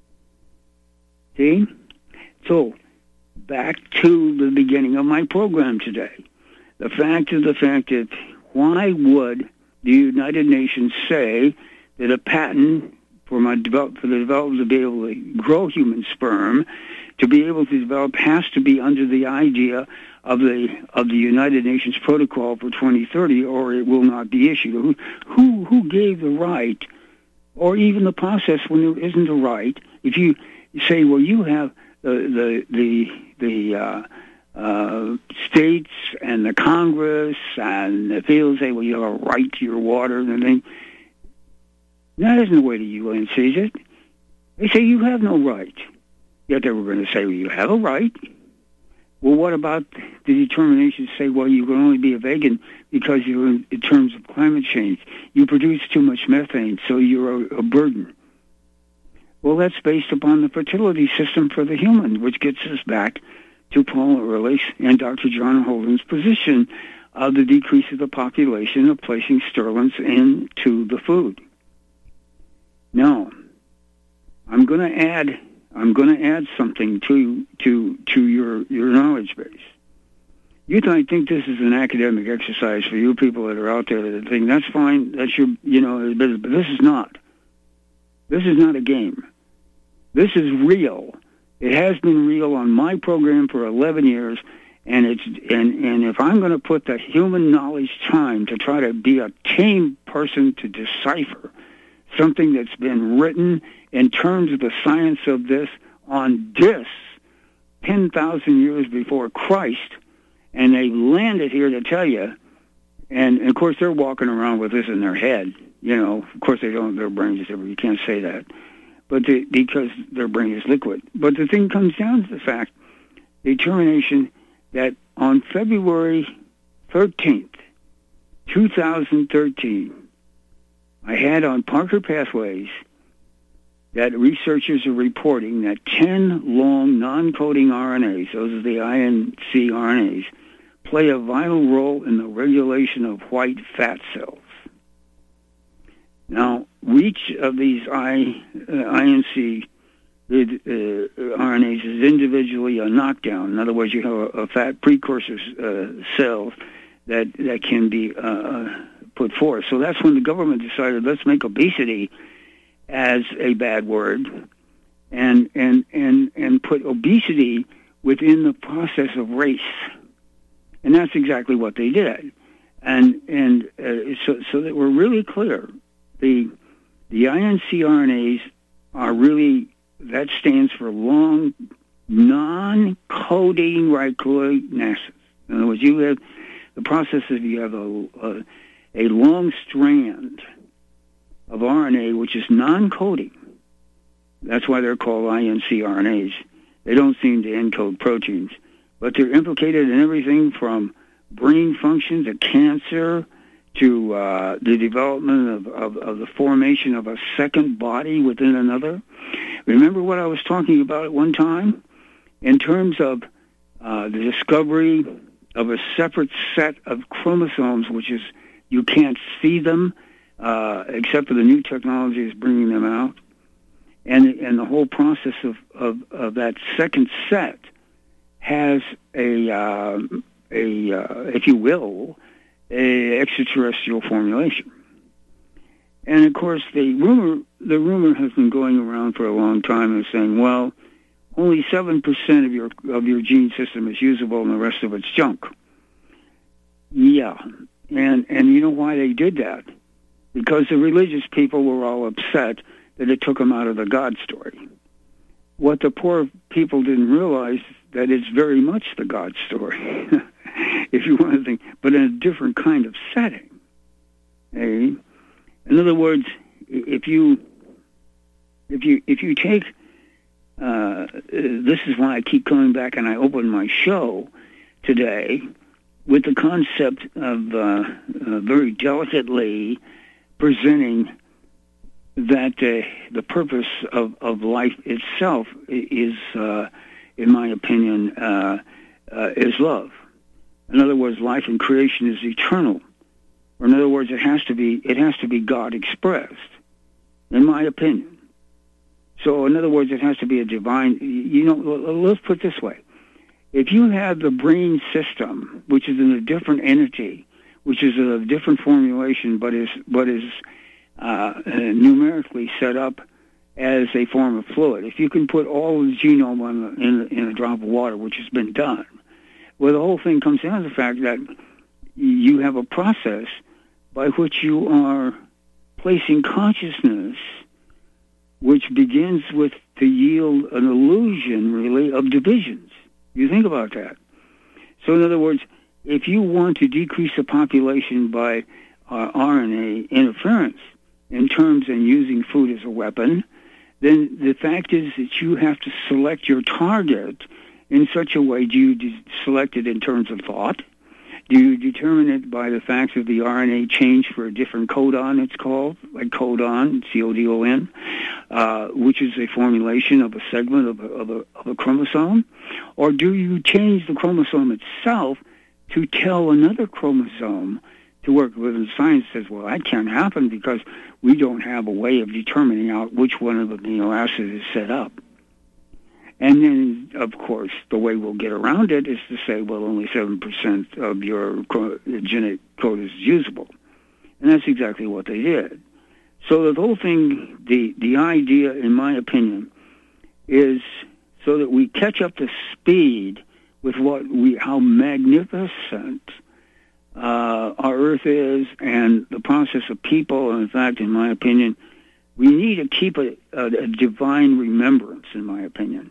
See? So, back to the beginning of my program today. The fact of the fact that why would the United Nations say that a patent for my develop, for the development to be able to grow human sperm, to be able to develop, has to be under the idea of the of the United Nations Protocol for twenty thirty, or it will not be issued. Who who, who gave the right, or even the process when there isn't a right? If you say, well, you have the the the the uh, uh, states and the Congress and the fields say, well, you have a right to your water and everything. That isn't the way the U N sees it. They say you have no right. Yet they were going to say, well, you have a right. Well, what about the determination to say, well, you can only be a vegan because you're in, in terms of climate change. You produce too much methane, so you're a, a burden. Well, that's based upon the fertility system for the human, which gets us back to Paul Ehrlich and Doctor John Holden's position of the decrease of the population of placing sterlins into the food. Now, I'm going to add I'm going to add something to to to your your knowledge base. You might think this is an academic exercise for you people that are out there that think that's fine. That's your you know, but this is not. This is not a game. This is real. It has been real on my program for eleven years, and it's and and if I'm going to put the human knowledge time to try to be a tame person to decipher something that's been written in terms of the science of this on this ten thousand years before Christ, and they landed here to tell you, and, and of course they're walking around with this in their head. You know, of course they don't, their brain is everywhere. You can't say that, but they, because their brain is liquid. But the thing comes down to the fact, the determination that on February thirteenth, two thousand thirteen, I had on Parker Pathways that researchers are reporting that ten long non-coding R N As, those are the I N C R N As, play a vital role in the regulation of white fat cells. Now, each of these I, uh, I N C uh, R N As is individually a knockdown. In other words, you have a, a fat precursor uh, cell that, that can be uh, put forth. So that's when the government decided, let's make obesity as a bad word, and and and and put obesity within the process of race, and that's exactly what they did. And and uh, so so that we're really clear, the The I N C R N As are really, that stands for long non-coding ribonucleic acids. In other words, you have the process of you have a, a, a long strand of R N A which is non-coding. That's why they're called I N C R N As. They don't seem to encode proteins, but they're implicated in everything from brain function to cancer to uh, the development of, of, of the formation of a second body within another. Remember what I was talking about at one time? In terms of uh, the discovery of a separate set of chromosomes, which is, you can't see them, uh, except for the new technology is bringing them out. And, and the whole process of, of, of that second set has a, uh, a uh, if you will, a extraterrestrial formulation. And of course, the rumor the rumor has been going around for a long time and saying, well, only seven percent of your of your gene system is usable, and the rest of it's junk. Yeah, and and you know why they did that? Because the religious people were all upset that it took them out of the God story. What the poor people didn't realize that it's very much the God story, if you want to think, but in a different kind of setting. Okay? In other words, if you if you if you take uh, this is why I keep coming back, and I open my show today with the concept of uh, uh, very delicately presenting that uh, the purpose of, of life itself is, uh, in my opinion, uh, uh, is love. In other words, life in creation is eternal. Or in other words, it has to be it has to be God expressed, in my opinion. So, in other words, it has to be a divine. You know, let's put it this way: if you have the brain system, which is in a different entity, which is a different formulation, but is but is uh, numerically set up as a form of fluid, if you can put all of the genome on the, in, in a drop of water, which has been done, well, the whole thing comes down to the fact that you have a process by which you are placing consciousness, which begins with to yield an illusion, really, of divisions. You think about that. So, in other words, if you want to decrease the population by uh, R N A interference in terms of using food as a weapon, then the fact is that you have to select your target in such a way. Do you de- select it in terms of thought? Do you determine it by the fact that the R N A changed for a different codon, it's called, like codon, C O D O N, uh, which is a formulation of a segment of a, of, a, of a chromosome? Or do you change the chromosome itself to tell another chromosome to work with? And science says, well, that can't happen because we don't have a way of determining out which one of the amino acids is set up. And then, of course, the way we'll get around it is to say, well, only seven percent of your genetic code is usable. And that's exactly what they did. So the whole thing, the, the idea, in my opinion, is so that we catch up to speed with what we, how magnificent uh, our Earth is and the process of people. And in fact, in my opinion, we need to keep a, a, a divine remembrance, in my opinion.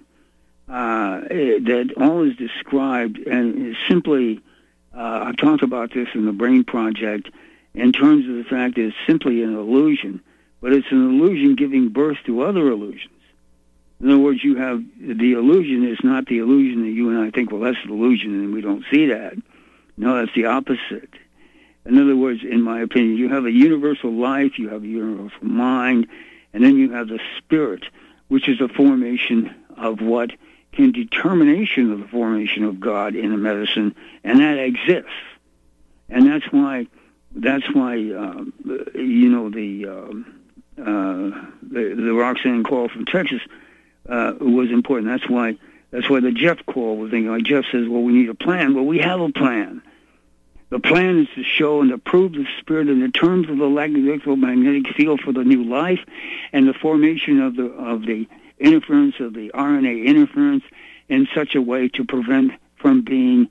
Uh, that all is described and is simply, uh, I've talked about this in the Brain Project, in terms of the fact that it's simply an illusion, but it's an illusion giving birth to other illusions. In other words, you have, the illusion is not the illusion that you and I think, well, that's an illusion and we don't see that. No, that's the opposite. In other words, in my opinion, you have a universal life, you have a universal mind, and then you have the spirit, which is a formation of what can determination of the formation of God in a medicine, and that exists. And that's why, that's why, uh, you know, the, uh, uh, the the Roxanne call from Texas uh, was important. That's why, that's why the Jeff call was thinking. Like Jeff says, well, we need a plan. Well, we have a plan. The plan is to show and to prove the spirit in the terms of the electromagnetic field for the new life, and the formation of the of the interference of the R N A interference in such a way to prevent from being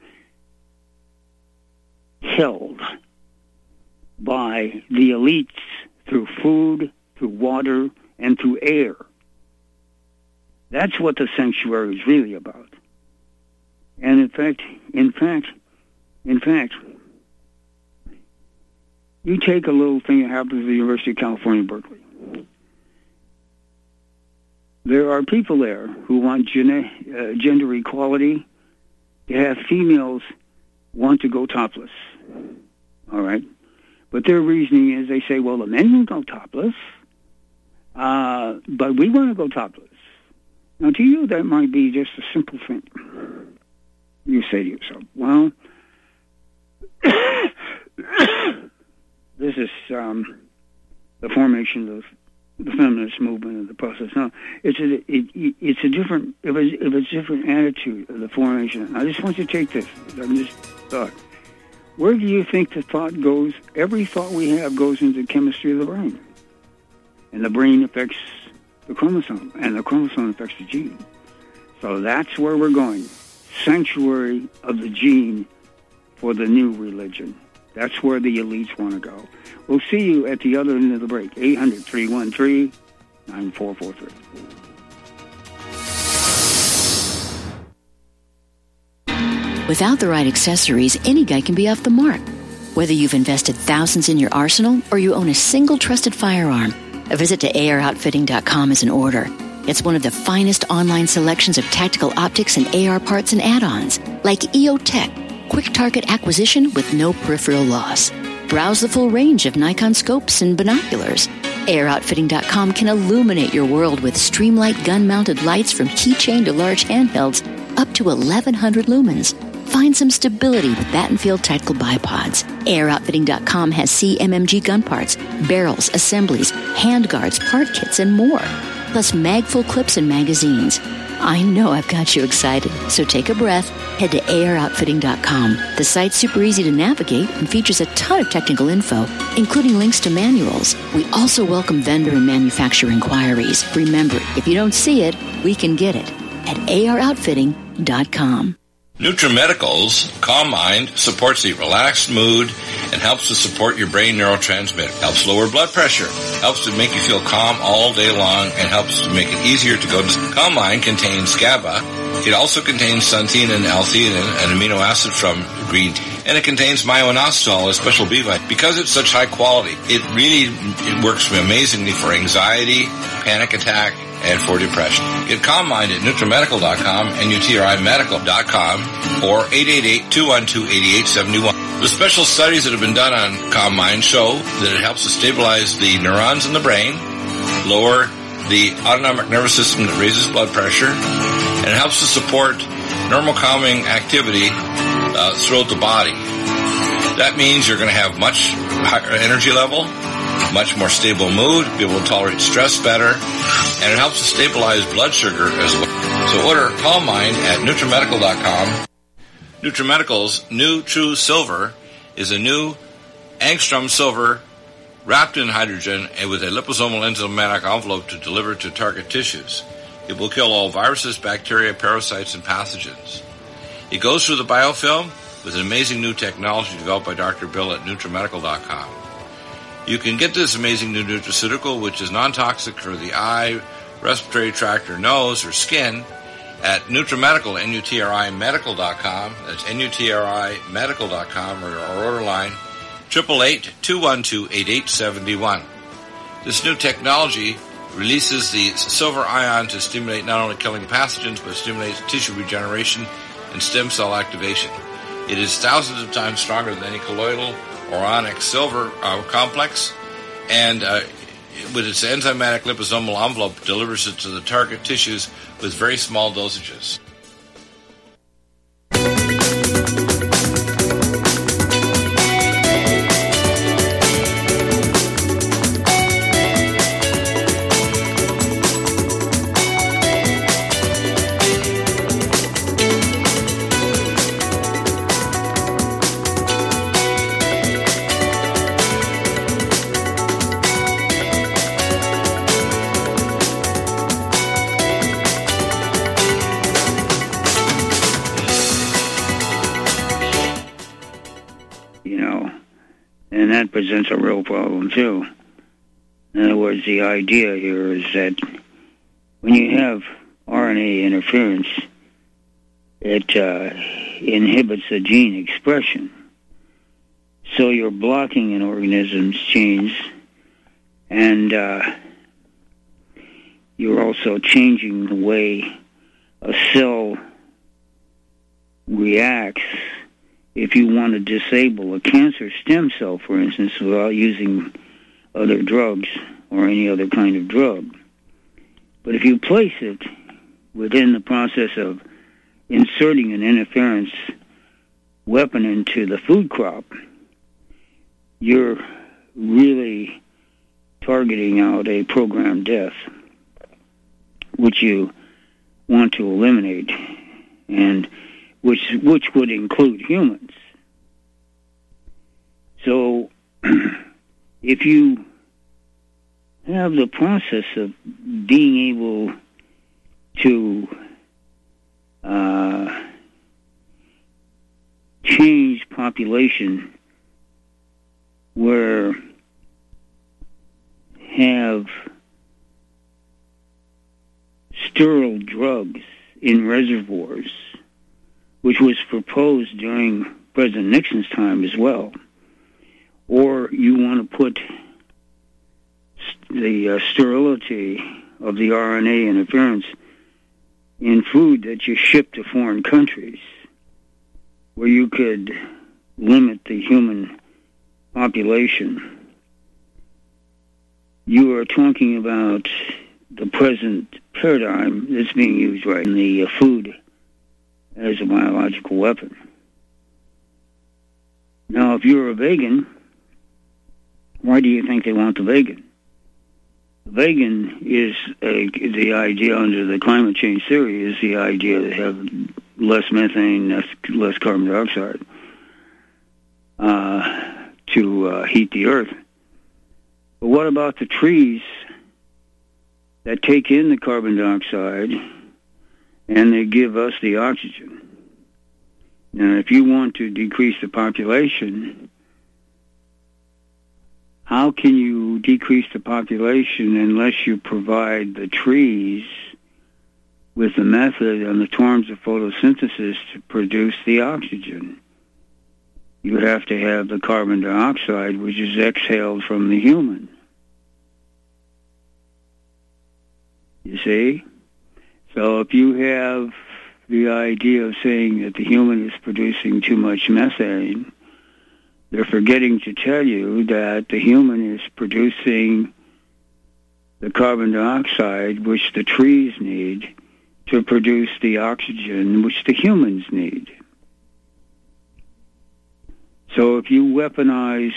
killed by the elites through food, through water, and through air. That's what the sanctuary is really about. And in fact, in fact, in fact, you take a little thing that happens at the University of California, Berkeley. There are people there who want gene- uh, gender equality, to have females want to go topless. All right? But their reasoning is they say, well, the men will go topless, uh, but we want to go topless. Now, to you, that might be just a simple thing. You say to yourself, well, this is um, the formation of the feminist movement and the process. No, it's a it, it's a different it was it was a different attitude of the formation. I just want you to take this. I'm just thought. Where do you think the thought goes? Every thought we have goes into the chemistry of the brain, and the brain affects the chromosome, and the chromosome affects the gene. So that's where we're going. Sanctuary of the gene for the new religion. That's where the elites want to go. We'll see you at the other end of the break. eight hundred, three one three, nine four four three. Without the right accessories, any guy can be off the mark. Whether you've invested thousands in your arsenal or you own a single trusted firearm, a visit to A R outfitting dot com is in order. It's one of the finest online selections of tactical optics and A R parts and add-ons, like E O Tech, quick target acquisition with no peripheral loss. Browse the full range of Nikon scopes and binoculars. A R outfitting dot com can illuminate your world with Streamlight gun-mounted lights from keychain to large handhelds up to eleven hundred lumens. Find some stability with Battenfield Tactical Bipods. A R outfitting dot com has C M M G gun parts, barrels, assemblies, handguards, part kits, and more. Plus mag-full clips and magazines. I know I've got you excited, so take a breath. Head to A R outfitting dot com. The site's super easy to navigate and features a ton of technical info, including links to manuals. We also welcome vendor and manufacturer inquiries. Remember, if you don't see it, we can get it at A R outfitting dot com. NutriMedical's Calm Mind supports the relaxed mood and helps to support your brain neurotransmitter. Helps lower blood pressure. Helps to make you feel calm all day long and helps to make it easier to go to sleep. Calm Mind contains GABA. It also contains xanthine and L-theanine, an amino acid from green tea. And it contains myo-inositol, a special B vitamin. Because it's such high quality, it really it works amazingly for anxiety, panic attack, and for depression. Get Calm Mind at NutriMedical dot com, N U T R I medical dot com, or eight eight eight, two one two, eight eight seven one. The special studies that have been done on Calm Mind show that it helps to stabilize the neurons in the brain, lower the autonomic nervous system that raises blood pressure, and it helps to support normal calming activity uh, throughout the body. That means you're going to have much higher energy level, much more stable mood, be able to tolerate stress better, and it helps to stabilize blood sugar as well. So order Calm Mind at NutriMedical dot com. NutriMedical's new True Silver is a new angstrom silver wrapped in hydrogen and with a liposomal enzymatic envelope to deliver to target tissues. It will kill all viruses, bacteria, parasites, and pathogens. It goes through the biofilm with an amazing new technology developed by Doctor Bill at NutriMedical dot com. You can get this amazing new nutraceutical, which is non-toxic for the eye, respiratory tract, or nose, or skin, at NutriMedical, N U T R I medical dot com. That's N U T R I medical dot com, or our order line, eight eight eight, two one two, eight eight seven one. This new technology releases the silver ion to stimulate not only killing pathogens, but stimulates tissue regeneration and stem cell activation. It is thousands of times stronger than any colloidal or onyx silver uh, complex, and uh, with its enzymatic liposomal envelope, delivers it to the target tissues with very small dosages. That presents a real problem too. In other words, the idea here is that when you have R N A interference, it uh, inhibits the gene expression. So you're blocking an organism's genes, and uh, you're also changing the way a cell reacts. If you want to disable a cancer stem cell, for instance, without using other drugs or any other kind of drug. But if you place it within the process of inserting an interference weapon into the food crop, you're really targeting out a programmed death, which you want to eliminate, and which which would include humans. So if you have the process of being able to uh, change population where have sterile drugs in reservoirs, which was proposed during President Nixon's time as well, or you want to put the uh, sterility of the R N A interference in food that you ship to foreign countries, where you could limit the human population. You are talking about the present paradigm that's being used right in the uh, food as a biological weapon. Now, if you're a vegan, why do you think they want the vegan? The vegan is a, the idea under the climate change theory is the idea to have less methane, less, less carbon dioxide uh, to uh, heat the earth. But what about the trees that take in the carbon dioxide and they give us the oxygen? Now, if you want to decrease the population, how can you decrease the population unless you provide the trees with the method and the terms of photosynthesis to produce the oxygen? You have to have the carbon dioxide, which is exhaled from the human. You see? So if you have the idea of saying that the human is producing too much methane, they're forgetting to tell you that the human is producing the carbon dioxide which the trees need to produce the oxygen which the humans need. So if you weaponize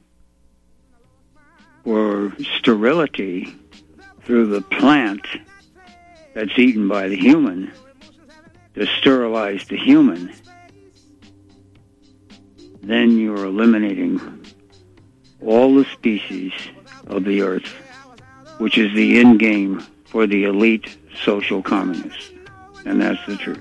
or sterility through the plant that's eaten by the human to sterilize the human, then you're eliminating all the species of the earth, which is the end game for the elite social communists. And that's the truth.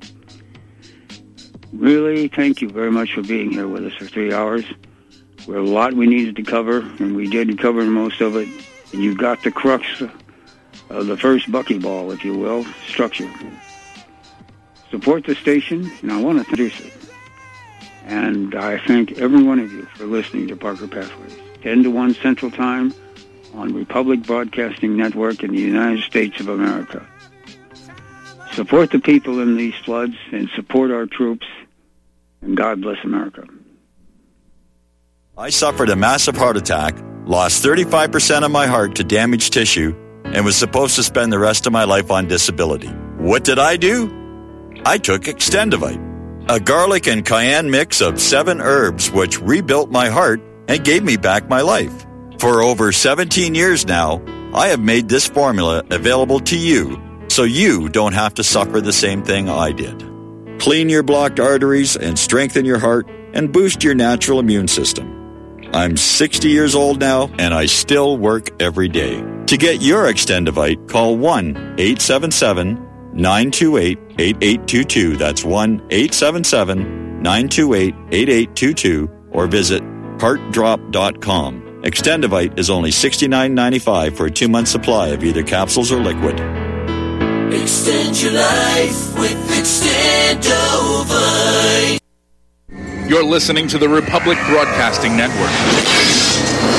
Really, thank you very much for being here with us for three hours. There were a lot we needed to cover, and we did cover most of it. And you got the crux of the first buckyball, if you will, structure. Support the station, and I want to introduce it. And I thank every one of you for listening to Parker Pathways. ten to one Central Time on Republic Broadcasting Network in the United States of America. Support the people in these floods and support our troops, and God bless America. I suffered a massive heart attack, lost thirty-five percent of my heart to damaged tissue, and was supposed to spend the rest of my life on disability. What did I do? I took Extendivite, a garlic and cayenne mix of seven herbs which rebuilt my heart and gave me back my life. For over seventeen years now, I have made this formula available to you so you don't have to suffer the same thing I did. Clean your blocked arteries and strengthen your heart and boost your natural immune system. I'm sixty years old now, and I still work every day. To get your Extendivite, call one eight seven seven, nine two eight, eight eight two two. That's one eight seven seven, nine two eight, eight eight two two, or visit heart drop dot com. Extendivite is only sixty-nine ninety-five for a two-month supply of either capsules or liquid. Extend your life with Extendovite. You're listening to the Republic Broadcasting Network.